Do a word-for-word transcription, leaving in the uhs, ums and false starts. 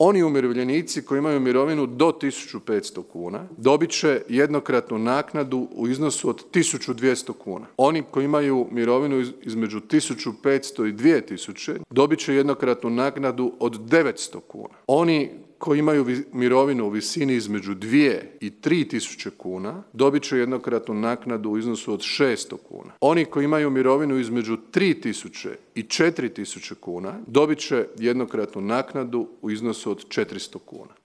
Oni umirovljenici koji imaju mirovinu do tisuću petsto kuna dobit će jednokratnu naknadu u iznosu od tisuću dvjesto kuna. Oni koji imaju mirovinu između tisuću petsto i dvije tisuće dobit će jednokratnu naknadu od devetsto kuna. Oni koji imaju mirovinu u visini između dvije i tri tisuće kuna dobit će jednokratnu naknadu u iznosu od šesto kuna. Oni koji imaju mirovinu između tri tisuće i četiri tisuće kuna dobit će jednokratnu naknadu u iznosu od četiristo kuna.